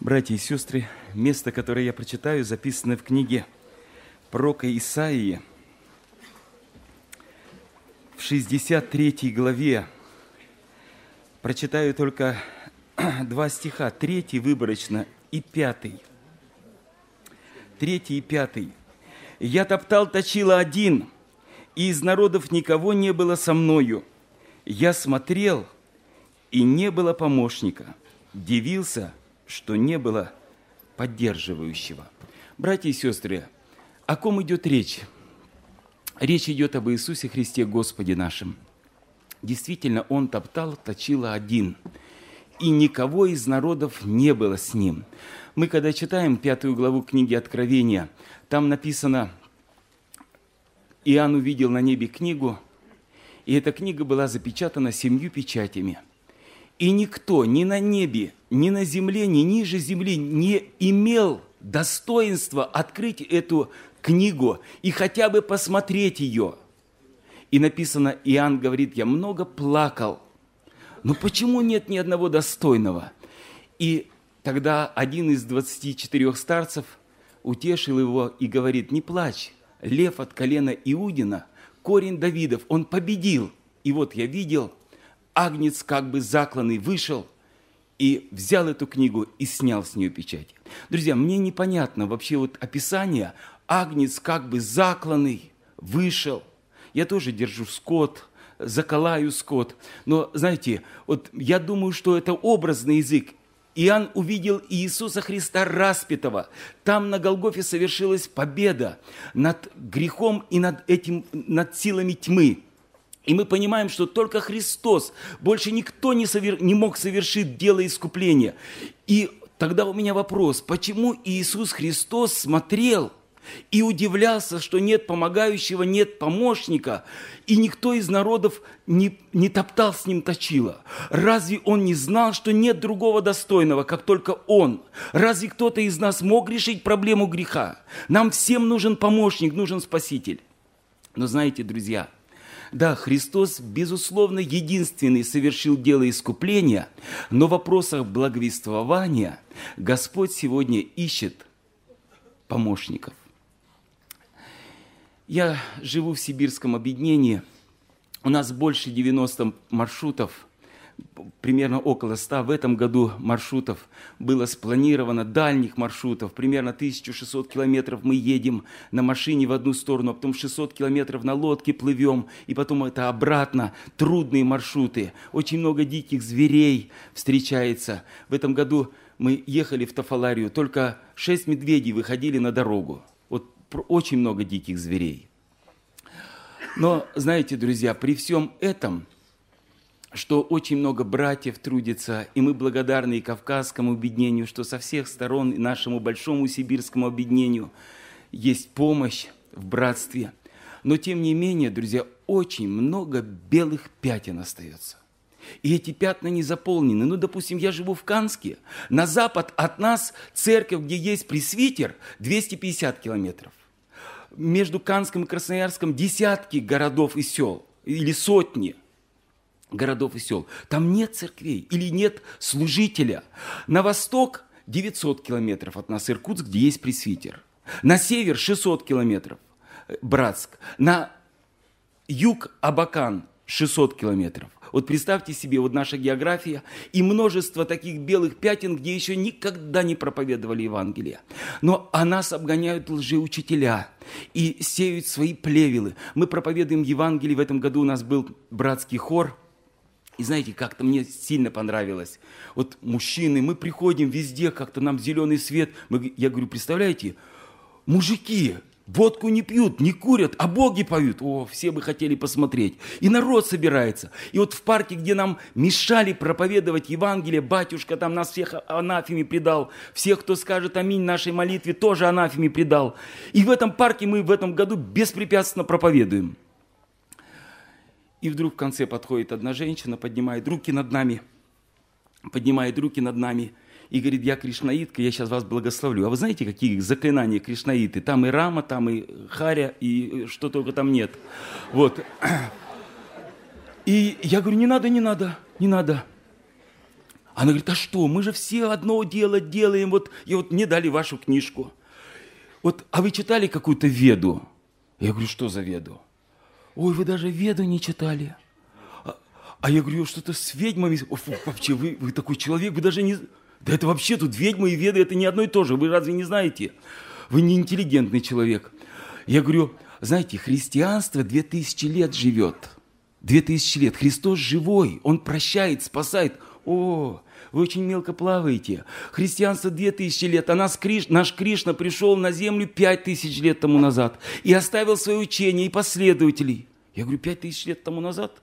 Братья и сестры, место, которое я прочитаю, записано в книге пророка Исаии, в 63 главе. Прочитаю только 2 стиха, 3 выборочно и 5. 3 и 5. «Я топтал, точила один, и из народов никого не было со мною. Я смотрел, и не было помощника, дивился, что не было поддерживающего». Братья и сестры, о ком идет речь? Речь идет об Иисусе Христе, Господе нашем. Действительно, Он топтал, точил один, и никого из народов не было с Ним. Мы, когда читаем 5 главу книги Откровения, там написано, Иоанн увидел на небе книгу, и эта книга была запечатана 7 печатями. И никто ни на небе, ни на земле, ни ниже земли не имел достоинства открыть эту книгу и хотя бы посмотреть ее. И написано, Иоанн говорит, я много плакал, но почему нет ни одного достойного? И тогда один из 24 старцев утешил его и говорит, не плачь, лев от колена Иудина, корень Давидов, он победил. И вот я видел, агнец как бы закланный вышел и взял эту книгу и снял с нее печать. Друзья, мне непонятно вообще вот описание, агнец как бы закланный вышел. Я тоже держу скот, заколаю скот. Но, знаете, вот я думаю, что это образный язык. Иоанн увидел Иисуса Христа распятого. Там на Голгофе совершилась победа над грехом и над силами тьмы. И мы понимаем, что только Христос, больше никто не мог совершить дело искупления. И тогда у меня вопрос, почему Иисус Христос смотрел и удивлялся, что нет помогающего, нет помощника, и никто из народов не топтал с ним точила? Разве он не знал, что нет другого достойного, как только он? Разве кто-то из нас мог решить проблему греха? Нам всем нужен помощник, нужен Спаситель. Но знаете, друзья, да, Христос, безусловно, единственный совершил дело искупления, но в вопросах благовествования Господь сегодня ищет помощников. Я живу в сибирском объединении, у нас больше 90 маршрутов, примерно около 100 в этом году маршрутов было спланировано, дальних маршрутов, примерно 1600 километров мы едем на машине в одну сторону, а потом 600 километров на лодке плывем, и потом это обратно, трудные маршруты, очень много диких зверей встречается. В этом году мы ехали в Тафаларию, только 6 медведей выходили на дорогу, вот очень много диких зверей. Но, знаете, друзья, при всем этом, что очень много братьев трудится, и мы благодарны и Кавказскому объединению, что со всех сторон, и нашему большому сибирскому объединению есть помощь в братстве. Но, тем не менее, друзья, очень много белых пятен остается. И эти пятна не заполнены. Ну, допустим, я живу в Канске, на запад от нас церковь, где есть пресвитер, 250 километров. Между Канском и Красноярском десятки городов и сел, или сотни городов и сел. Там нет церквей или нет служителя. На восток 900 километров от нас Иркутск, где есть пресвитер. На север 600 километров Братск. На юг Абакан 600 километров. Вот представьте себе, вот наша география и множество таких белых пятен, где еще никогда не проповедовали Евангелие. Но о нас обгоняют лжеучителя и сеют свои плевелы. Мы проповедуем Евангелие. В этом году у нас был братский хор. И знаете, как-то мне сильно понравилось. Вот мужчины, мы приходим везде, как-то нам зеленый свет. Я говорю, представляете, мужики водку не пьют, не курят, а боги поют. О, все бы хотели посмотреть. И народ собирается. И вот в парке, где нам мешали проповедовать Евангелие, батюшка там нас всех анафеме предал. Всех, кто скажет аминь нашей молитве, тоже анафеме предал. И в этом парке мы в этом году беспрепятственно проповедуем. И вдруг в конце подходит одна женщина, поднимает руки над нами и говорит, я кришнаитка, я сейчас вас благословлю. А вы знаете, какие заклинания кришнаиты? Там и Рама, там и Харя, и что только там нет. Вот. И я говорю, не надо. Она говорит, а что, мы же все одно дело делаем, вот, и вот мне дали вашу книжку. Вот, а вы читали какую-то Веду? Я говорю, что за Веду? Ой, вы даже Веду не читали. А я говорю, что-то с ведьмами. Вообще, вы такой человек, вы даже не... Да это вообще тут ведьмы и Веды, это не одно и то же. Вы разве не знаете? Вы не интеллигентный человек. Я говорю, знаете, христианство 2000 лет живет. 2000 лет. Христос живой, Он прощает, спасает. О, вы очень мелко плаваете. Христианство 2000 лет, а наш Кришна пришел на землю 5000 лет тому назад и оставил свое учение и последователей. Я говорю, 5000 лет тому назад?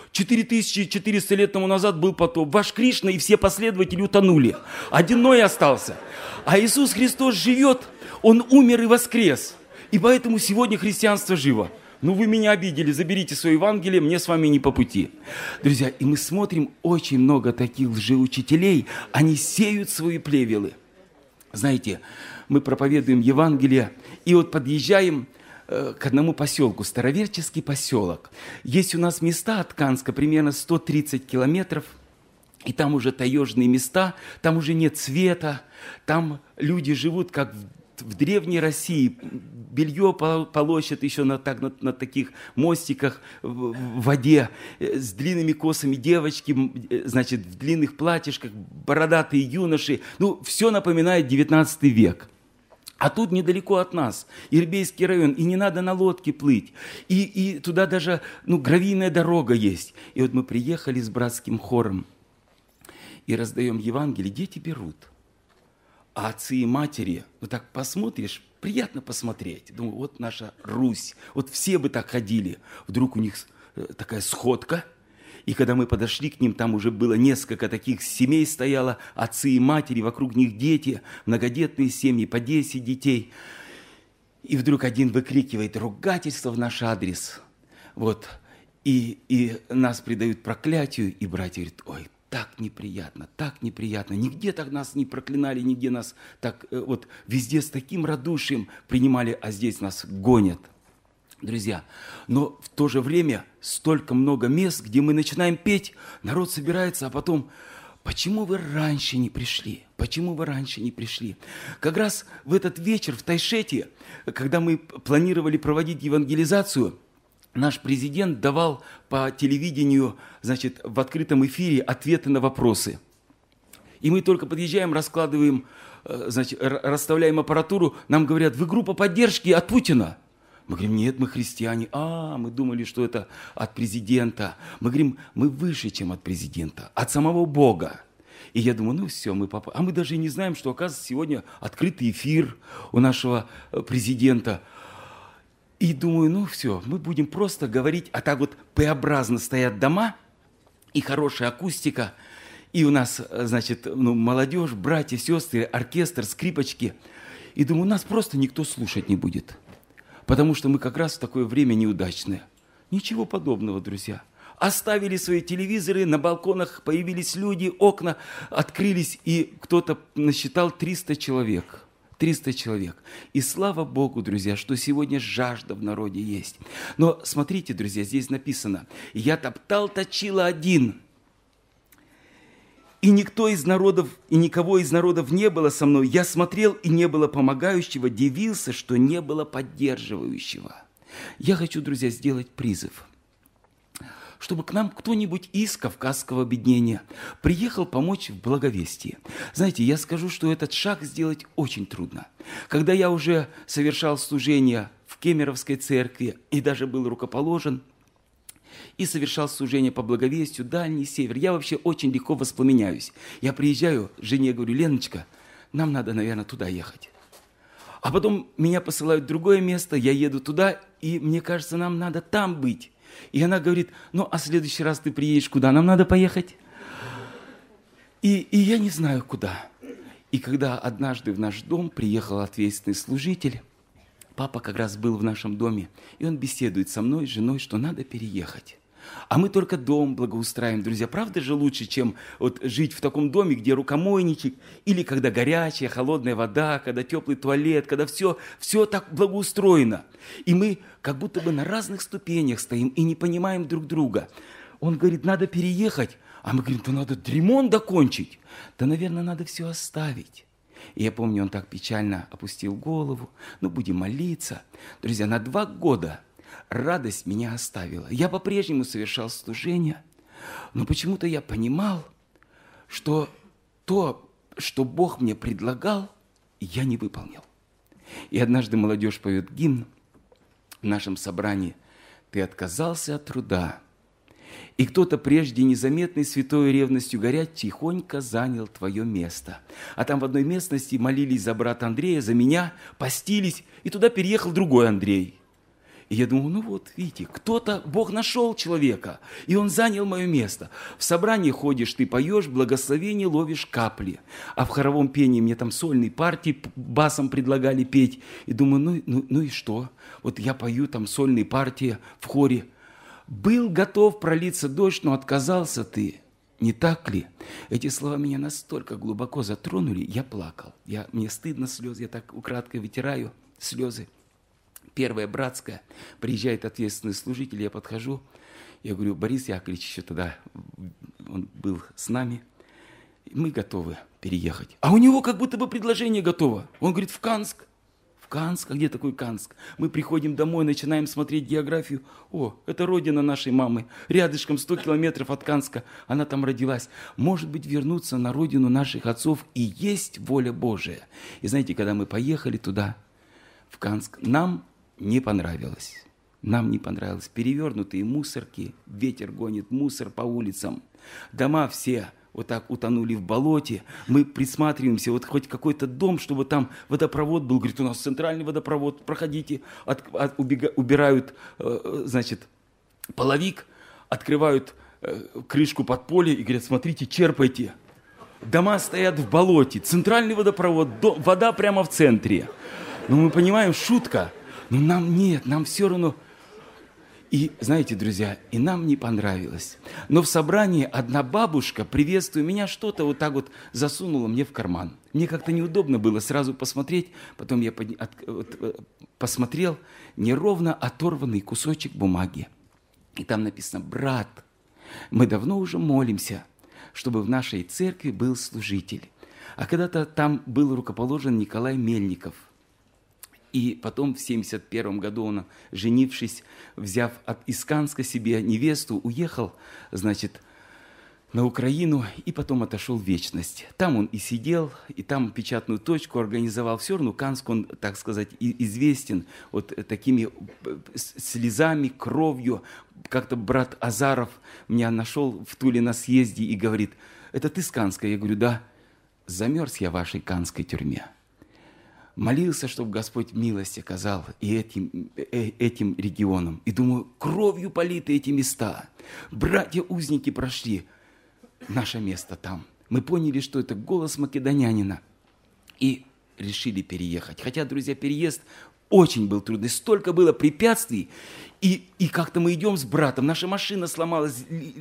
4400 лет тому назад был потоп. Ваш Кришна и все последователи утонули. Один Ной остался. А Иисус Христос живет, Он умер и воскрес. И поэтому сегодня христианство живо. Ну, вы меня обидели, заберите свое Евангелие, мне с вами не по пути. Друзья, и мы смотрим очень много таких лжеучителей, они сеют свои плевелы. Знаете, мы проповедуем Евангелие, и вот подъезжаем к одному поселку, Староверческий поселок. Есть у нас места от Канска, примерно 130 километров, и там уже таежные места, там уже нет света, там люди живут как в Древней России, белье полощет еще на таких мостиках в воде, с длинными косами девочки, значит, в длинных платьишках, бородатые юноши. Ну, все напоминает 19 век. А тут недалеко от нас, Ирбейский район, и не надо на лодке плыть. И туда даже гравийная дорога есть. И вот мы приехали с братским хором и раздаем Евангелие, дети берут. А отцы и матери, вот так посмотришь, приятно посмотреть. Думаю, вот наша Русь, вот все бы так ходили. Вдруг у них такая сходка. И когда мы подошли к ним, там уже было несколько таких семей стояло, отцы и матери, вокруг них дети, многодетные семьи, по 10 детей. И вдруг один выкрикивает ругательство в наш адрес. Вот. И нас предают проклятию, и братья говорят, ой, так неприятно, нигде так нас не проклинали, нигде нас так вот везде с таким радушием принимали, а здесь нас гонят. Друзья, но в то же время столько много мест, где мы начинаем петь, народ собирается, а потом, почему вы раньше не пришли? Почему вы раньше не пришли? Как раз в этот вечер в Тайшете, когда мы планировали проводить евангелизацию, наш президент давал по телевидению, значит, в открытом эфире ответы на вопросы. И мы только подъезжаем, раскладываем, значит, расставляем аппаратуру, нам говорят, вы группа поддержки от Путина. Мы говорим, нет, мы христиане. Мы думали, что это от президента. Мы говорим, мы выше, чем от президента, от самого Бога. И я думаю, ну все, мы попали. А мы даже не знаем, что, оказывается, сегодня открытый эфир у нашего президента. И думаю, ну все, мы будем просто говорить, а так вот П-образно стоят дома, и хорошая акустика, и у нас, значит, молодежь, братья, сестры, оркестр, скрипочки. И думаю, нас просто никто слушать не будет. Потому что мы как раз в такое время неудачное. Ничего подобного, друзья. Оставили свои телевизоры, на балконах появились люди, окна открылись, и кто-то насчитал 300 человек. 300 человек. И слава Богу, друзья, что сегодня жажда в народе есть. Но смотрите, друзья, здесь написано, «Я точила один, и никто из народов, и никого из народов не было со мной. Я смотрел, и не было помогающего, дивился, что не было поддерживающего». Я хочу, друзья, сделать призыв, чтобы к нам кто-нибудь из Кавказского объединения приехал помочь в благовестии. Знаете, я скажу, что этот шаг сделать очень трудно. Когда я уже совершал служение в Кемеровской церкви и даже был рукоположен, и совершал служение по благовестию, Дальний Север. Я вообще очень легко воспламеняюсь. Я приезжаю, жене говорю, Леночка, нам надо, наверное, туда ехать. А потом меня посылают в другое место, я еду туда, и мне кажется, нам надо там быть. И она говорит, ну, а в следующий раз ты приедешь куда? Нам надо поехать. И я не знаю, куда. И когда однажды в наш дом приехал ответственный служитель, папа как раз был в нашем доме, и он беседует со мной, с женой, что надо переехать. А мы только дом благоустраиваем, друзья. Правда же лучше, чем вот жить в таком доме, где рукомойничек, или когда горячая, холодная вода, когда теплый туалет, когда все так благоустроено. И мы как будто бы на разных ступенях стоим и не понимаем друг друга. Он говорит, надо переехать, А мы говорим, да надо ремонт докончить. Да, наверное, надо все оставить. И я помню, он так печально опустил голову. Ну, будем молиться. Друзья, на 2 года радость меня оставила. Я по-прежнему совершал служение. Но почему-то я понимал, что то, что Бог мне предлагал, я не выполнил. И однажды молодежь поет гимн в нашем собрании. «Ты отказался от труда». И кто-то прежде незаметный святой ревностью горя тихонько занял твое место. А там в одной местности молились за брата Андрея, за меня, постились, и туда переехал другой Андрей. И я думал, ну вот, видите, кто-то, Бог нашел человека, и он занял мое место. В собрании ходишь, ты поешь, благословение ловишь капли. А в хоровом пении мне там сольные партии басом предлагали петь. И думаю, ну и что? Вот я пою там сольные партии в хоре. Был готов пролиться дождь, но отказался ты. Не так ли? Эти слова меня настолько глубоко затронули, я плакал. Мне стыдно слезы, я так украдкой вытираю слезы. Первая братская, приезжает ответственный служитель, я подхожу, я говорю, Борис Яковлевич еще тогда, он был с нами, мы готовы переехать. А у него как будто бы предложение готово. Он говорит, в Канск. В Канск? А где такой Канск? Мы приходим домой, начинаем смотреть географию. О, это родина нашей мамы. Рядышком 100 километров от Канска. Она там родилась. Может быть, вернуться на родину наших отцов и есть воля Божия. И знаете, когда мы поехали туда, в Канск, нам не понравилось. Нам не понравилось. Перевернутые мусорки, ветер гонит мусор по улицам. Дома все вот так утонули в болоте. Мы присматриваемся, вот хоть какой-то дом, чтобы там водопровод был. Говорит, у нас центральный водопровод, проходите. Убирают, значит, половик, открывают крышку подполья и говорят, смотрите, черпайте. Дома стоят в болоте, центральный водопровод, вода прямо в центре. Но мы понимаем, шутка. Но нам нет, нам все равно. И, знаете, друзья, и нам не понравилось. Но в собрании одна бабушка, приветствуя меня, что-то вот так вот засунула мне в карман. Мне как-то неудобно было сразу посмотреть. Потом я посмотрел неровно оторванный кусочек бумаги. И там написано, брат, мы давно уже молимся, чтобы в нашей церкви был служитель. А когда-то там был рукоположен Николай Мельников. И потом в 1971 году он, женившись, взяв из Канска себе невесту, уехал, значит, на Украину и потом отошел в вечность. Там он и сидел, и там печатную точку организовал. Все равно Канск, он, так сказать, известен вот такими слезами, кровью. Как-то брат Азаров меня нашел в Туле на съезде и говорит, это ты с Канска? Я говорю, да. Замерз я в вашей канской тюрьме. Молился, чтобы Господь милость оказал и этим регионам. И думаю, кровью политы эти места. Братья-узники прошли. Наше место там. Мы поняли, что это голос македонянина. И решили переехать. Хотя, друзья, переезд очень был трудный. Столько было препятствий. И как-то мы идем с братом. Наша машина сломалась.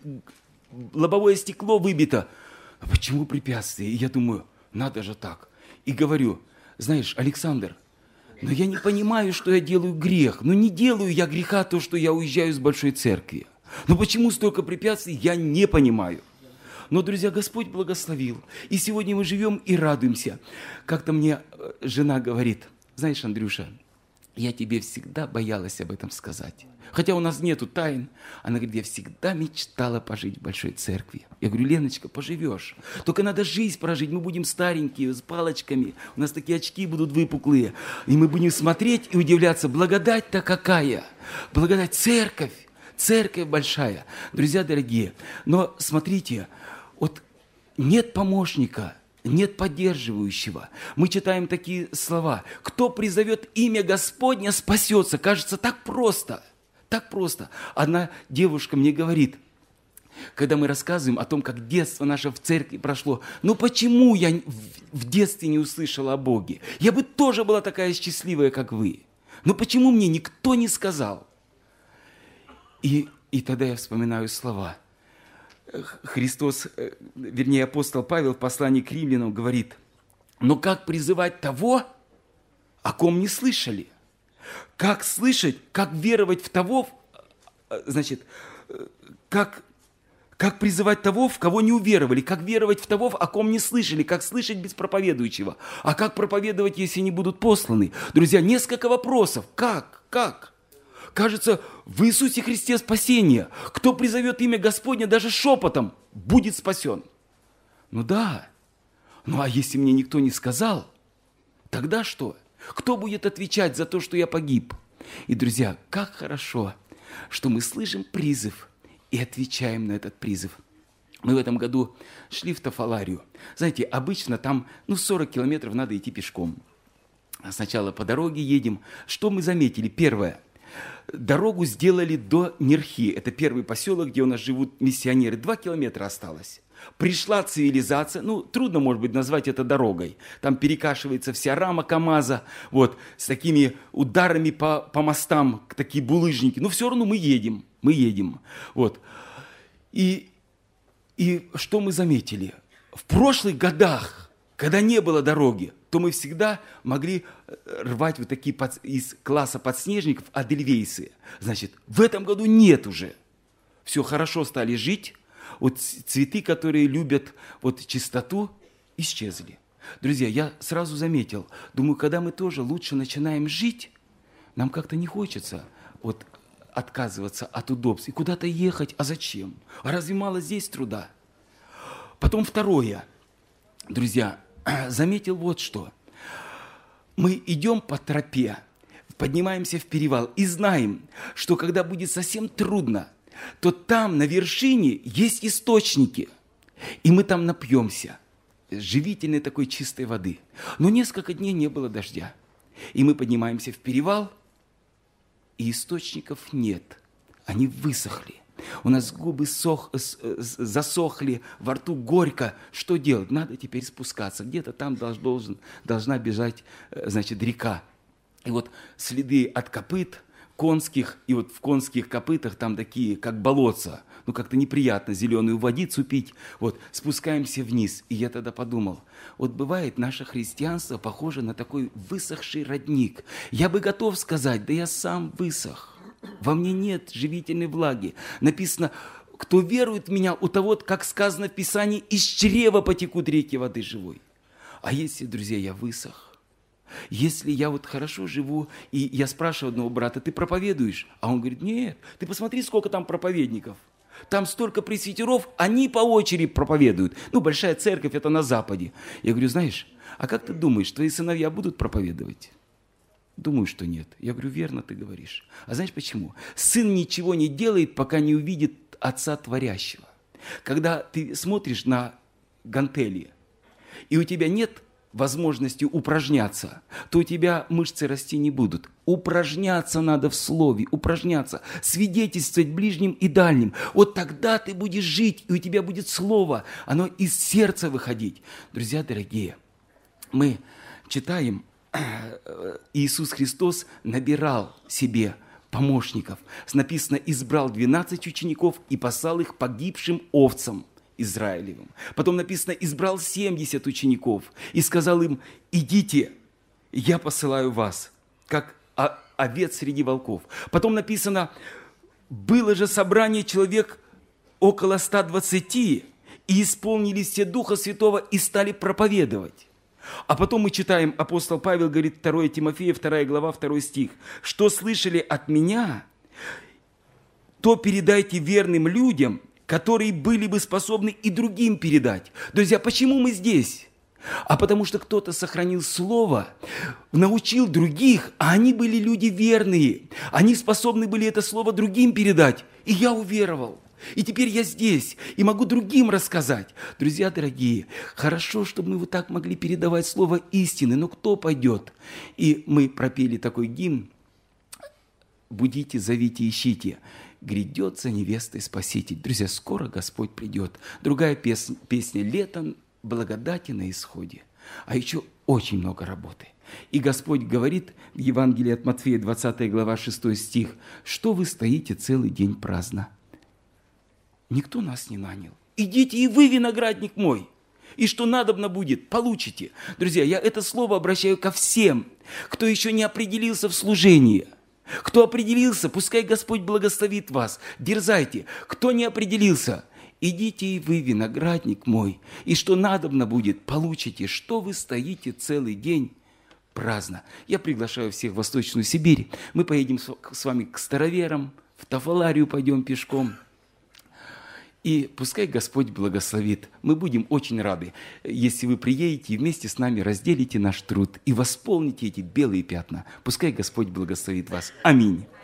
Лобовое стекло выбито. А почему препятствия? И я думаю, надо же так. И говорю, знаешь, Александр, но я не понимаю, что я делаю грех. Но не делаю я греха то, что я уезжаю с большой церкви. Но почему столько препятствий, я не понимаю. Но, друзья, Господь благословил. И сегодня мы живем и радуемся. Как-то мне жена говорит, знаешь, Андрюша, я тебе всегда боялась об этом сказать. Хотя у нас нету тайн. Она говорит, я всегда мечтала пожить в большой церкви. Я говорю, Леночка, поживешь. Только надо жизнь прожить. Мы будем старенькие, с палочками. У нас такие очки будут выпуклые. И мы будем смотреть и удивляться. Благодать-то какая? Благодать, церковь. Церковь большая. Друзья дорогие, но смотрите, вот нет помощника, нет поддерживающего. Мы читаем такие слова. Кто призовет имя Господня, спасется. Кажется, так просто. Так просто. Одна девушка мне говорит, когда мы рассказываем о том, как детство наше в церкви прошло, ну почему я в детстве не услышала о Боге? Я бы тоже была такая счастливая, как вы. Но почему мне никто не сказал? И тогда я вспоминаю слова. Христос, вернее, апостол Павел в послании к римлянам говорит, но как призывать того, о ком не слышали? Как слышать, как веровать в того, значит, как Как призывать того, в кого не уверовали? Как веровать в того, о ком не слышали? Как слышать без проповедующего? А как проповедовать, если не будут посланы? Друзья, несколько вопросов. Как? Как? Кажется, в Иисусе Христе спасение. Кто призовет имя Господне даже шепотом, будет спасен. Ну да. Ну а если мне никто не сказал, тогда что? Кто будет отвечать за то, что я погиб? И, друзья, как хорошо, что мы слышим призыв и отвечаем на этот призыв. Мы в этом году шли в Тафаларию. Знаете, обычно там 40 километров надо идти пешком. Сначала по дороге едем. Что мы заметили? Первое. Дорогу сделали до Нерхи. Это первый поселок, где у нас живут миссионеры. 2 километра осталось. Пришла цивилизация, трудно, может быть, назвать это дорогой. Там перекашивается вся рама КамАЗа, с такими ударами по мостам, такие булыжники. Но все равно мы едем. И что мы заметили? В прошлых годах, когда не было дороги, то мы всегда могли рвать такие из класса подснежников адельвейсы. Значит, в этом году нет уже. Все хорошо стали жить. Цветы, которые любят чистоту, исчезли. Друзья, я сразу заметил, думаю, когда мы тоже лучше начинаем жить, нам как-то не хочется отказываться от удобств и куда-то ехать. А зачем? А разве мало здесь труда? Потом второе. Друзья, заметил что. Мы идем по тропе, поднимаемся в перевал и знаем, что когда будет совсем трудно, то там на вершине есть источники, и мы там напьемся живительной такой чистой воды. Но несколько дней не было дождя, и мы поднимаемся в перевал, и источников нет, они высохли. У нас губы засохли, во рту горько. Что делать? Надо теперь спускаться. Где-то там должна бежать, река. И следы от копыт конских, и в конских копытах там такие, как болотца. Как-то неприятно зеленую водицу пить. Спускаемся вниз. И я тогда подумал, бывает наше христианство похоже на такой высохший родник. Я бы готов сказать, да я сам высох. Во мне нет живительной влаги. Написано, кто верует в меня, у того, как сказано в Писании, из чрева потекут реки воды живой. А если, друзья, я высох, если я хорошо живу, и я спрашиваю одного брата, ты проповедуешь? А он говорит, нет, ты посмотри, сколько там проповедников. Там столько пресвитеров, они по очереди проповедуют. Большая церковь, это на Западе. Я говорю, знаешь, а как ты думаешь, твои сыновья будут проповедовать? Думаю, что нет. Я говорю, верно ты говоришь. А знаешь почему? Сын ничего не делает, пока не увидит Отца Творящего. Когда ты смотришь на гантели, и у тебя нет возможности упражняться, то у тебя мышцы расти не будут. Упражняться надо в слове, упражняться, свидетельствовать ближним и дальним. Тогда ты будешь жить, и у тебя будет слово, оно из сердца выходить. Друзья дорогие, мы читаем, Иисус Христос набирал себе помощников. Написано, избрал 12 учеников и послал их погибшим овцам Израилевым. Потом написано, избрал 70 учеников и сказал им, идите, я посылаю вас, как овец среди волков. Потом написано, было же собрание человек около 120, и исполнились все Духа Святого и стали проповедовать. А потом мы читаем, апостол Павел говорит, 2 Тимофея, 2 глава, 2 стих. Что слышали от меня, то передайте верным людям, которые были бы способны и другим передать. Друзья, почему мы здесь? А потому что кто-то сохранил слово, научил других, а они были люди верные. Они способны были это слово другим передать. И я уверовал. И теперь я здесь, и могу другим рассказать. Друзья дорогие, хорошо, чтобы мы так могли передавать слово истины, но кто пойдет? И мы пропели такой гимн. Будите, зовите, ищите. Грядет за невестой Спаситель. Друзья, скоро Господь придет. Другая песня «Лето благодати на исходе». А еще очень много работы. И Господь говорит в Евангелии от Матфея, 20 глава, 6 стих, что вы стоите целый день праздно. Никто нас не нанял. Идите и вы, виноградник мой. И что надобно будет, получите. Друзья, я это слово обращаю ко всем, кто еще не определился в служении. Кто определился, пускай Господь благословит вас. Дерзайте. Кто не определился, Идите и вы, виноградник мой, и что надобно будет, получите, что вы стоите целый день праздно. Я приглашаю всех в Восточную Сибирь. Мы поедем с вами к староверам, в Тафаларию пойдем пешком. И пускай Господь благословит. Мы будем очень рады, если вы приедете и вместе с нами разделите наш труд и восполните эти белые пятна. Пускай Господь благословит вас. Аминь.